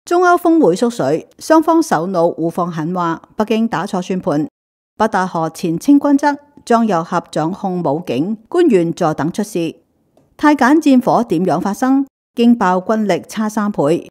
中歐峰會縮水，雙方首腦互放狠話，北京打錯算盤。北戴河前清君側張又俠掌控武警，官員坐等出事。太鹼戰火點樣發生？驚爆軍力差3倍。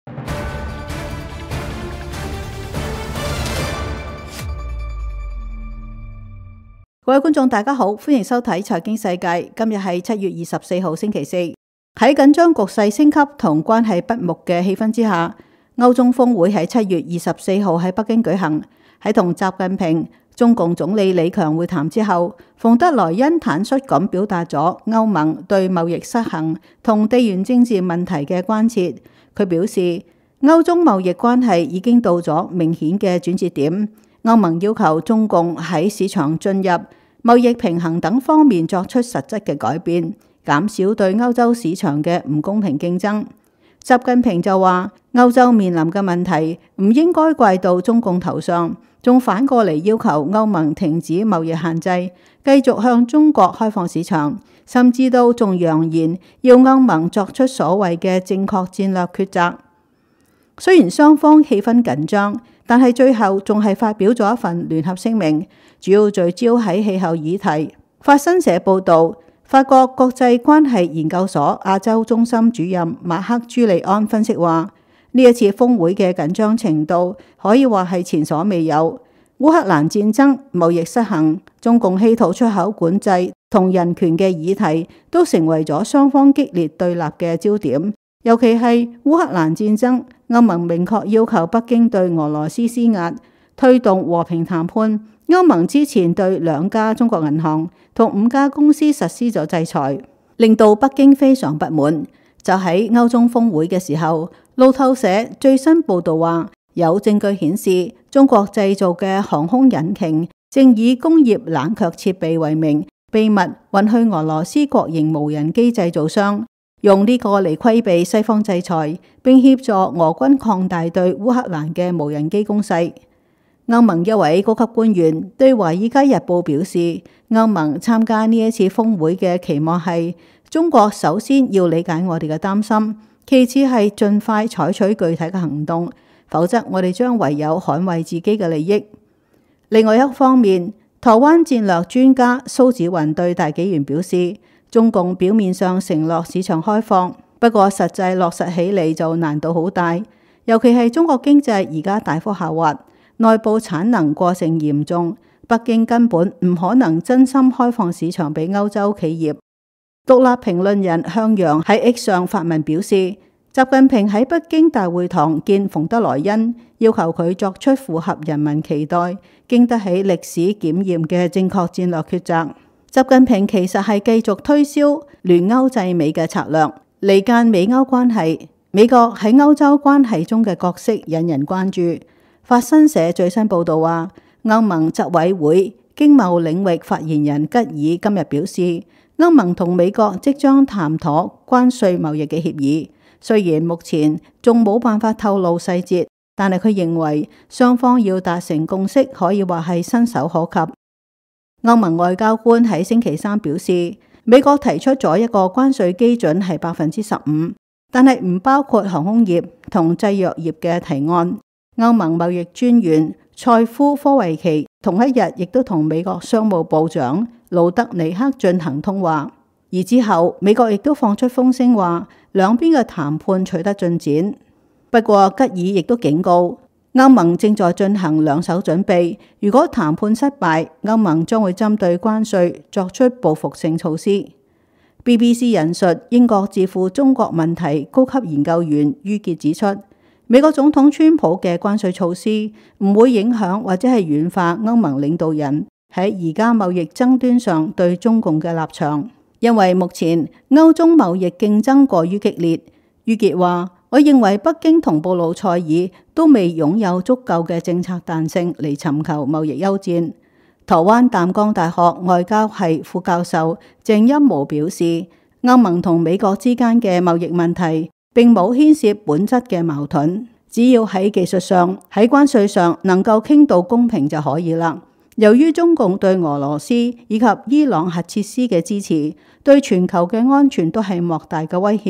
各位觀眾大家好，歡迎收睇財經世界。今日係7月24號星期四。喺緊張局勢升級同關係不睦嘅氣氛之下，歐中峰會喺7月24號喺北京舉行。喺同習近平、中共總理李強會談之後，馮德萊恩坦率咁表達咗歐盟對貿易失衡同地緣政治問題嘅關切。佢表示，歐中貿易關係已經到咗明顯嘅轉折點，歐盟要求中共喺市場進入、貿易平衡等方面作出實質嘅改變，減少對歐洲市場嘅唔公平競爭。習近平就話，歐洲面臨嘅問題唔應該怪到中共頭上，仲反過嚟要求歐盟停止貿易限制，繼續向中國開放市場，甚至到仲揚言要歐盟作出所謂嘅正確戰略抉擇。雖然雙方氣氛緊張，但係最後仲係發表咗一份聯合聲明，主要聚焦喺氣候議題。法新社報導，法國國際關係研究所亞洲中心主任馬克朱利安分析話，呢一次峰會嘅緊張程度可以話係前所未有。烏克蘭戰爭、貿易失衡、中共稀土出口管制同人權嘅議題都成為咗雙方激烈對立嘅焦點。尤其係烏克蘭戰爭，歐盟明確要求北京對俄羅斯施壓，推動和平談判。歐盟之前對2家中國銀行同5家公司實施咗制裁，令到北京非常不滿。就喺歐中峰會嘅時候，路透社最新報導話，有證據顯示中國製造嘅航空引擎正以工業冷卻設備為名，秘密運去俄羅斯國營無人機製造商，用呢個嚟規避西方制裁，並協助俄軍擴大對烏克蘭嘅無人機攻勢。歐盟一位高級官員對《華爾街日報》表示，歐盟參加呢一次峰會嘅期望係中國首先要理解我哋嘅擔心，其次係盡快採取具體嘅行動，否則我哋將唯有捍衛自己嘅利益。另外一方面，台灣戰略專家蘇紫雲對大紀元表示，中共表面上承諾市場開放，不過實際落實起嚟就難度好大，尤其係中國經濟而家大幅下滑，內部產能過剩嚴重，北京根本唔可能真心開放市場俾歐洲企業。獨立評論人向陽喺 X 上發文表示，習近平喺北京大會堂見馮德萊恩，要求佢作出符合人民期待、經得起歷史檢驗嘅正確戰略抉擇。習近平其實係繼續推銷聯歐制美嘅策略，離間美歐關係。美國喺歐洲關係中嘅角色引人關注。法新社最新報導話，歐盟執委會經貿領域發言人吉爾今日表示，歐盟同美國即將談妥關稅貿易嘅協議，雖然目前仲冇辦法透露細節，但係佢認為雙方要達成共識可以話係伸手可及。歐盟外交官喺星期三表示，美國提出咗一個關稅基準係15%，但係唔包括航空業同製藥業嘅提案。歐盟貿易專員塞夫科維奇同一日亦都同美國商務部長盧德尼克進行通話，而之後美國亦都放出風聲話兩邊嘅談判取得進展。不過吉爾亦都警告，歐盟正在進行兩手準備，如果談判失敗，歐盟將會針對關稅作出報復性措施。BBC 引述英國智庫中國問題高級研究員于傑指出，美國總統川普嘅關稅措施唔會影響或者係軟化歐盟領導人喺而家貿易爭端上對中共嘅立場，因為目前歐中貿易競爭過於激烈。于傑話，我認為北京同布魯塞爾都未擁有足夠嘅政策彈性嚟尋求貿易優戰。台灣淡江大學外交系副教授鄭欽模表示，歐盟同美國之間嘅貿易問題並冇牽涉本質嘅矛盾，只要喺技術上、喺關稅上能夠傾到公平就可以啦。由於中共對俄羅斯以及伊朗核設施嘅支持，對全球嘅安全都係莫大嘅威脅。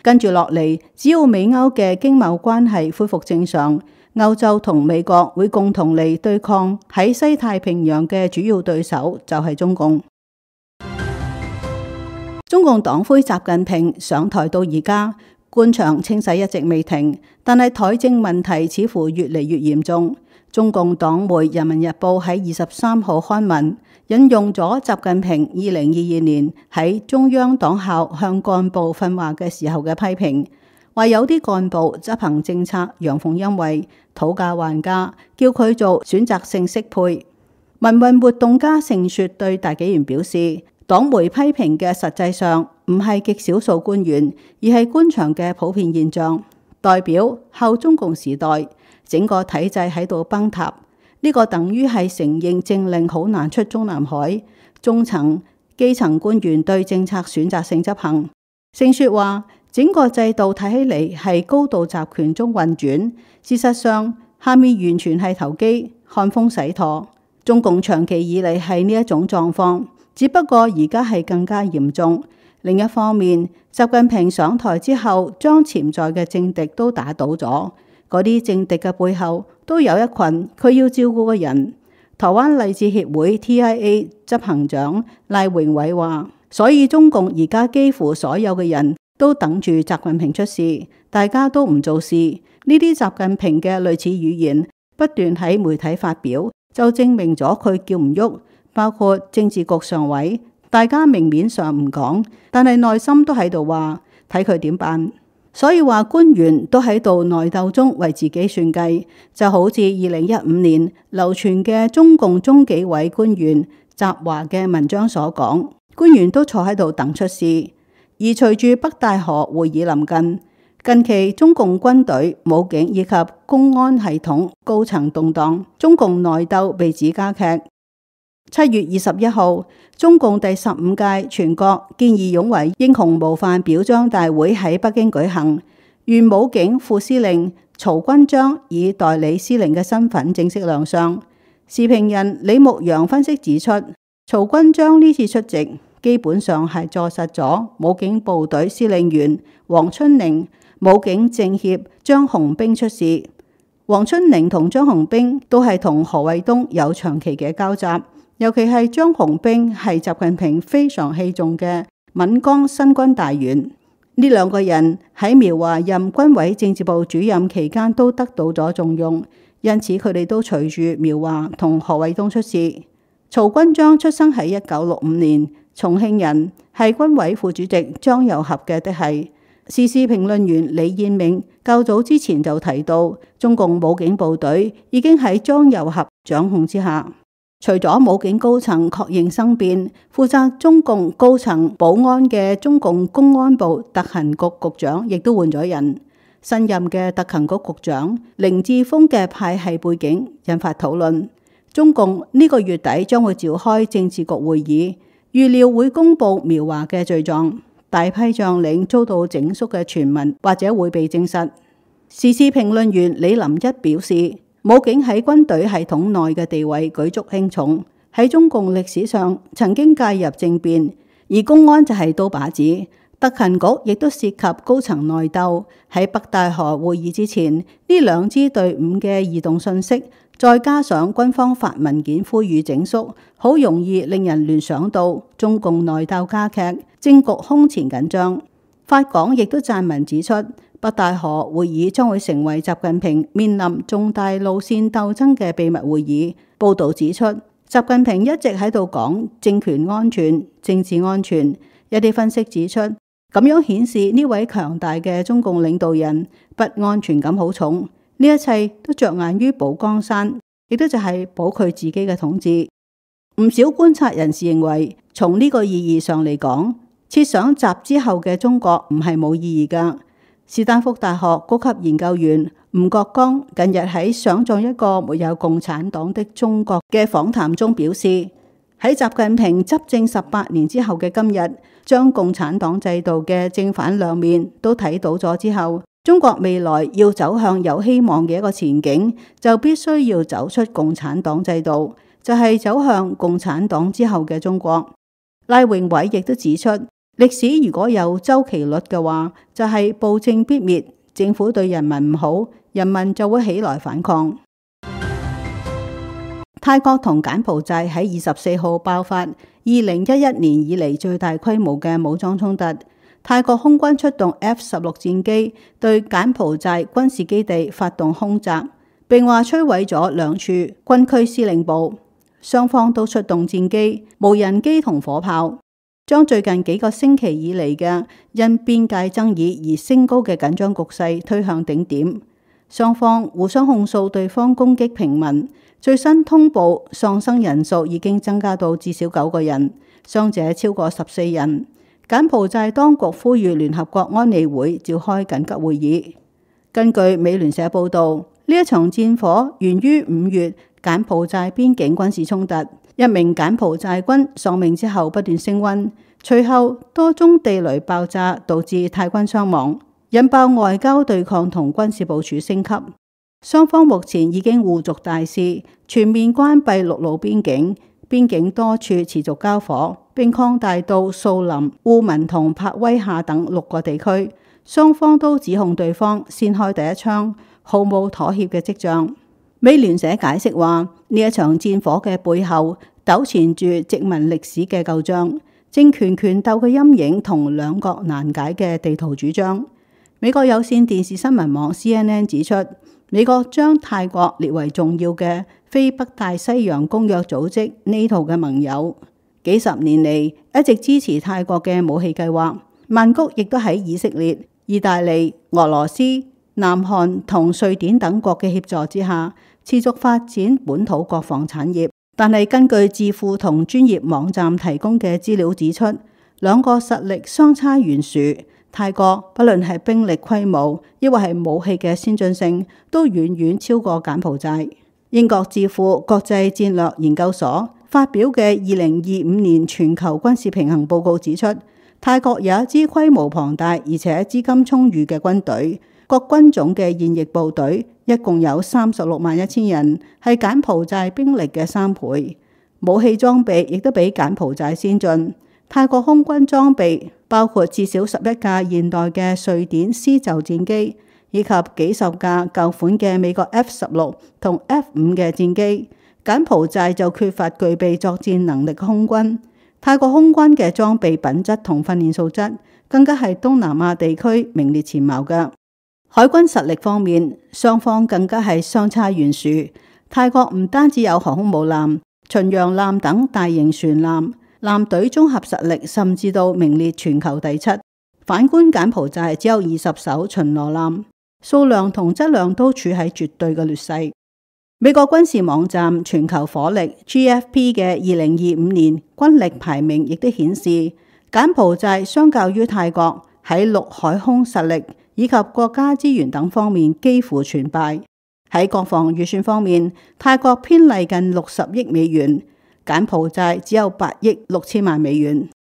跟住落嚟，只要美歐嘅經貿關係恢復正常，歐洲同美國會共同嚟對抗喺西太平洋嘅主要對手，就係中共。中共黨魁習近平上台到而家，官場清洗一直未停，但係台政問題似乎越嚟越嚴重。中共黨媒《人民日報》喺23號刊文，引用咗習近平2022年喺中央黨校向幹部訓話嘅時候嘅批評，話有啲幹部執行政策陽奉陰違，討價還價，叫佢做選擇性適配。民運活動家盛雪對大紀元表示，黨媒批評嘅實際上唔係極少數官員，而係官場嘅普遍現象，代表後中共時代整個體制喺度崩塌。呢個等於係承認政令好難出中南海，中層基層官員對政策選擇性執行。盛雪話，整個制度睇起嚟係高度集權中運轉，事實上下面完全係投機，看風使舵。中共長期以嚟係呢一種狀況，只不過而家係更加嚴重。另一方面，習近平上台之後，將潛在嘅政敵都打倒咗。嗰啲政敵嘅背後都有一群佢要照顧嘅人。台灣勵志協會 TIA 執行長賴榮偉話，所以中共而家幾乎所有嘅人都等住習近平出事，大家都唔做事。呢啲習近平嘅類似語言不斷喺媒體發表，就證明咗佢叫唔喐。包括政治局常委，大家明面上唔講，但係內心都喺度話，睇佢點辦。所以話官員都喺度內鬥中為自己算計，就好似2015年流傳嘅中共中紀委官員習華嘅文章所講，官員都坐喺度等出事。而隨住北戴河會議臨近，近期中共軍隊、武警以及公安系統高層動盪，中共內鬥被指加劇。7月21號，中共第15屆全國見義勇為英雄模範表彰大會喺北京舉行，原武警副司令曹軍章以代理司令嘅身份正式亮相。時評人李牧陽分析指出，曹軍章呢次出席基本上係坐實咗武警部隊司令員黃春寧、武警政協張雄兵出事。黃春寧同張雄兵都係同何衛東有長期嘅交集。尤其係張雄兵係習近平非常器重嘅閩江新軍大員，呢兩個人喺苗華任軍委政治部主任期間都得到咗重用，因此佢哋都隨住苗華同何衛東出事。曹軍章出生喺1965年，重慶人，係軍委副主席張又俠嘅嫡系。時事評論員李燕銘較早之前就提到，中共武警部隊已經喺張又俠掌控之下。除咗武警高層確認生變，負責中共高層保安嘅中共公安部特勤局局長亦都換咗人。新任嘅特勤局局長凌志峰嘅派系背景引發討論。中共呢個月底將會召開政治局會議，預料會公布苗華嘅罪狀。大批將領遭到整肅嘅傳聞或者會被證實。時事評論員李林一表示，武警喺軍隊系統內嘅地位舉足輕重，喺中共歷史上曾經介入政變，而公安就係刀把子。特勤局亦都涉及高層內鬥。喺北戴河會議之前，呢兩支隊伍嘅異動信息，再加上軍方發文件呼籲整肅，好容易令人聯想到中共內鬥加劇，政局空前緊張。法廣亦都撰文指出，北戴河會議將會成為習近平面臨重大路線鬥爭嘅秘密會議。報導指出，習近平一直喺度講政權安全、政治安全。一啲分析指出，咁樣顯示呢位強大嘅中共領導人不安全感好重。呢一切都着眼於保江山，亦都就係保佢自己嘅統治。唔少觀察人士認為，從呢個意義上嚟講，設想習之後嘅中國唔係冇意義㗎。史丹福大學高級研究員吳國光近日喺想像一個沒有共產黨的中國嘅訪談中表示，喺習近平執政18年之後嘅今日，將共產黨制度嘅正反兩面都睇到咗之後，中國未來要走向有希望嘅一個前景，就必須要走出共產黨制度，就係走向共產黨之後嘅中國。賴榮偉亦都指出， 歷史如果有周期率嘅話，就係暴政必滅，政府對人民唔好，人民就會起來反抗。泰國同柬埔寨喺24號爆發2011年以嚟最大規模嘅武裝衝突。泰國空軍出動 F-16戰機對柬埔寨軍事基地發動空襲，並話摧毀咗2處軍區司令部。雙方都出動戰機、無人機同火炮，將最近幾個星期以嚟嘅因邊界爭議而升高嘅緊張局勢推向頂點。雙方互相控訴對方攻擊平民，最新通報喪生人數已經增加到至少9個人，傷者超過14人。柬埔寨當局呼籲聯合國安理會召開緊急會議。根據美聯社報導，呢一場戰火源於5月柬埔寨邊境軍事衝突，一名柬埔寨軍喪命之後不斷升溫，隨後多宗地雷爆炸導致泰軍傷亡，引爆外交對抗同軍事部署升級。雙方目前已經互逐大使，全面關閉陸路邊境，邊境多處持續交火，並擴大到素林、烏文同柏威下等6個地區。雙方都指控對方先開第一槍，毫無妥協嘅跡象。美聯社解釋話，呢一場戰火嘅背後糾纏住殖民歷史嘅舊賬、政權權鬥嘅陰影同兩國難解嘅地圖主張。美國有線電視新聞網 CNN 指出，美國將泰國列為重要嘅非北大西洋公約組織NATO嘅盟友，幾十年嚟一直支持泰國嘅武器計劃。曼谷亦都喺以色列、意大利、俄羅斯、南韓同瑞典等國嘅協助之下，持續發展本土國防產業。但係根據智庫同專業網站提供嘅資料指出，兩個實力相差懸殊。泰國不論係兵力規模，抑或係武器嘅先進性，都遠遠超過柬埔寨。英國智庫國際戰略研究所發表嘅2025年全球軍事平衡報告指出，泰國有一支規模龐大而且資金充裕嘅軍隊，各軍種嘅現役部隊一共有361000人，係柬埔寨兵力嘅3倍。武器裝備亦都比柬埔寨先進。泰國空軍裝備包括至少11架現代嘅瑞典施就戰機，以及幾十架舊款嘅美國 F-16同 F-5嘅戰機。柬埔寨就缺乏具備作戰能力嘅空軍。泰國空軍嘅裝備品質同訓練素質更加係東南亞地區名列前茅嘅。海軍實力方面，雙方更加係相差懸殊。泰國唔單止有航空母艦、巡洋艦等大型船艦，艦隊綜合實力甚至到名列全球第7。反觀柬埔寨只有20艘巡邏艦，數量同質量都處喺絕對嘅劣勢。美國軍事網站全球火力 GFP 嘅2025年軍力排名亦都顯示，柬埔寨相較於泰國喺陸海空實力以及國家資源等方面幾乎全敗。喺國防預算方面，泰國偏厲近60億美元，柬埔寨只有8億6千萬美元。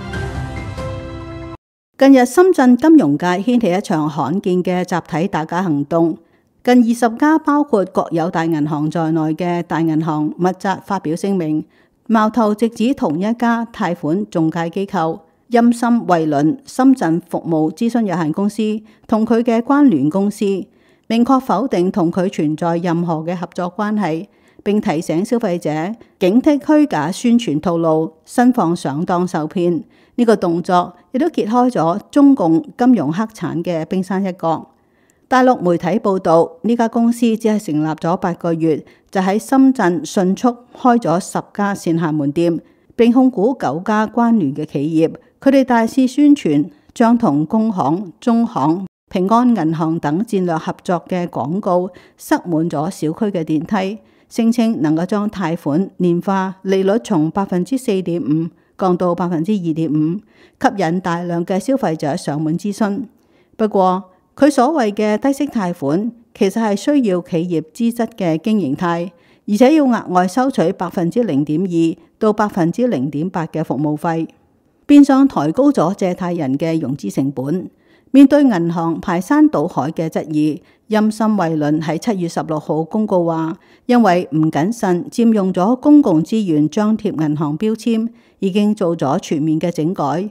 近日深圳金融界掀起一場罕見嘅集體打假行動，近20家包括國有大銀行在內嘅大銀行密集發表聲明，矛頭直指同一家貸款中介機構鑫森惠崙深圳服務諮詢有限公司同佢嘅關聯公司，明確否定同佢存在任何嘅合作關係，並提醒消費者警惕虛假宣傳套路，慎防上當受騙。呢個動作亦都揭開咗中共金融黑產嘅冰山一角。大陸媒體報道，呢家公司只係成立咗8個月，就喺深圳迅速開咗10家線下門店，並控股9家關聯嘅企業。佢哋大肆宣傳將同工行、中行、平安銀行等戰略合作嘅廣告塞滿咗小區嘅電梯，聲稱能夠將貸款年化利率從4.5%降到2.5%，吸引大量嘅消費者上門諮詢。不過，佢所謂嘅低息貸款其實係需要企業資質嘅經營貸，而且要額外收取0.2%到0.8%嘅服務費，變相抬高咗借貸人嘅融資成本。面對銀行排山倒海嘅質疑，鑫森惠崙喺7月16號公告話，因為唔謹慎佔用咗公共資源張貼銀行標籤，已經做咗全面嘅整改，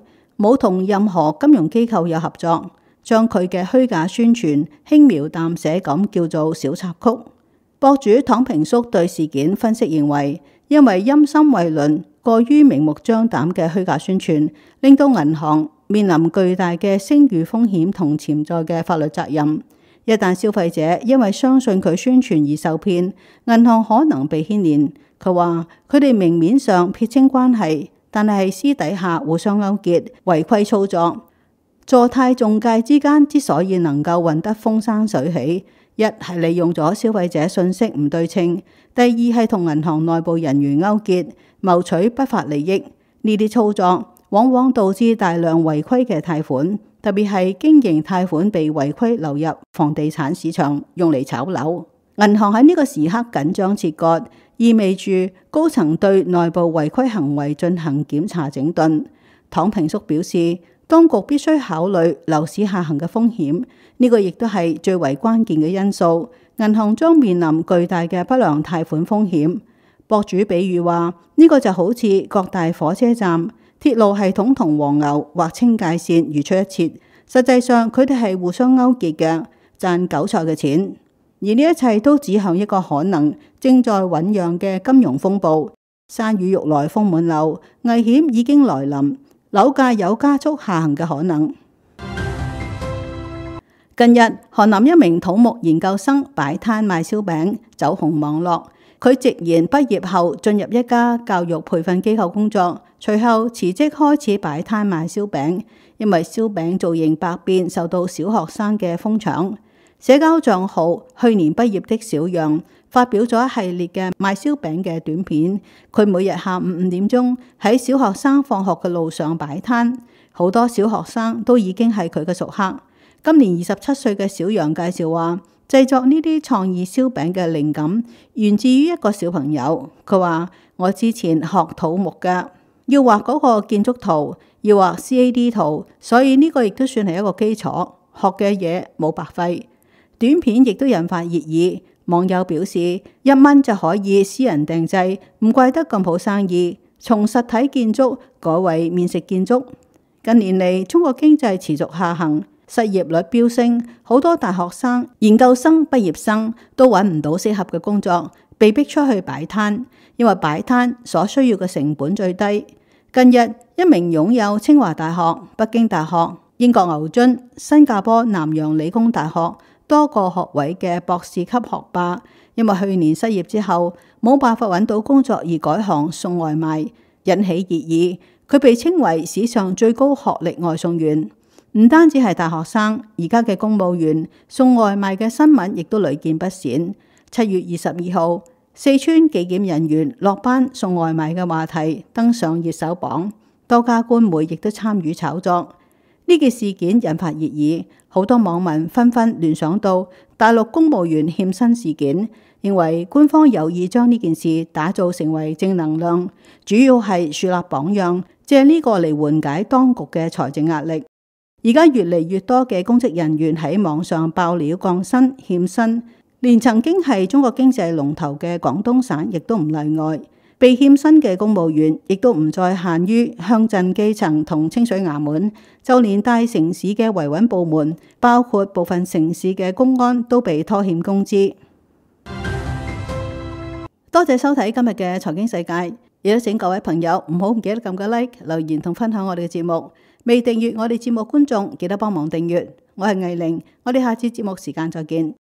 冇同任何金融機構有合作，將佢嘅虛假宣傳輕描淡寫咁叫做小插曲。博主唐平叔對事件分析認為，因為陰森偽論過於明目張膽嘅虛假宣傳，令到銀行面臨巨大嘅聲譽風險同潛在嘅法律責任。一旦消費者因為相信佢宣傳而受騙，銀行可能被牽連。佢話佢哋明面上撇清關係，但係私底下互相勾結，違規操作。助貸中介之間之所以能夠混得風生水起，一係利用咗消費者信息唔對稱，第二係同銀行內部人員勾結，謀取不法利益。呢啲操作往往導致大量違規嘅貸款，特別係經營貸款被違規流入房地產市場，用嚟炒樓。銀行喺呢個時刻緊張切割，意味住高層對內部違規行為進行檢查整頓。唐平叔表示，當局必須考慮樓市下行嘅風險，呢個亦都係最為關鍵嘅因素。銀行將面臨巨大嘅不良貸款風險。博主比喻話，呢個就好似各大火車站、鐵路系統同黃牛劃清界線如出一轍，實際上佢哋係互相勾結嘅，賺韭菜嘅錢。而呢一切都指向一個可能正在醞釀嘅金融風暴。山雨欲來風滿樓，危險已經來臨，樓價有加速下行嘅可能。近日，河南一名土木研究生擺攤賣燒餅，走紅網絡。佢直言畢業後進入一家教育培訓機構工作，隨後辭職開始擺攤賣燒餅，因為燒餅造型百變，受到小學生嘅瘋搶。社交賬號去年畢業的小楊發表咗一系列嘅賣燒餅嘅短片。佢每日下午5點鐘喺小學生放學嘅路上擺攤，好多小學生都已經係佢嘅熟客。今年27歲嘅小楊介紹話，製作呢啲創意燒餅嘅靈感源自於一個小朋友。佢話：我之前學土木嘅，要畫嗰個建築圖，要畫 CAD 圖，所以呢個亦都算係一個基礎，學嘅嘢冇白費。短片亦都引發熱議，網友表示1蚊就可以私人訂製，唔怪得咁好生意。從實體建築改為面食建築。近年嚟，中國經濟持續下行，失業率飆升，好多大學生、研究生、畢業生都揾唔到適合嘅工作，被逼出去擺攤，因為擺攤所需要嘅成本最低。近日，一名擁有清華大學、北京大學、英國牛津、新加坡南洋理工大學多個學位嘅博士級學霸，因為去年失業之後冇辦法揾到工作而改行送外賣，引起熱議。佢被稱為史上最高學歷外送員。唔單止係大學生，而家嘅公務員送外賣嘅新聞亦都屢見不鮮。7月22號，四川紀檢人員落班送外賣嘅話題登上熱搜榜，多家官媒亦都參與炒作。呢件事件引發熱議，好多網民紛紛聯想到大陸公務員欠薪事件，認為官方有意將呢件事打造成為正能量，主要係樹立榜樣，借呢個嚟緩解當局嘅財政壓力。而家越嚟越多嘅公職人員喺網上爆料降薪欠薪，連曾經係中國經濟龍頭嘅廣東省亦都唔例外。被欠薪嘅公務員亦都唔再限於鄉鎮基層同清水衙門，就連大城市嘅維穩部門，包括部分城市嘅公安都被拖欠工資。多謝收睇今日嘅財經世界，亦都請各位朋友唔好唔記得撳個 like、留言同分享我哋嘅節目。未訂閱我哋節目觀眾記得幫忙訂閱。我係藝玲，我哋下次節目時間再見。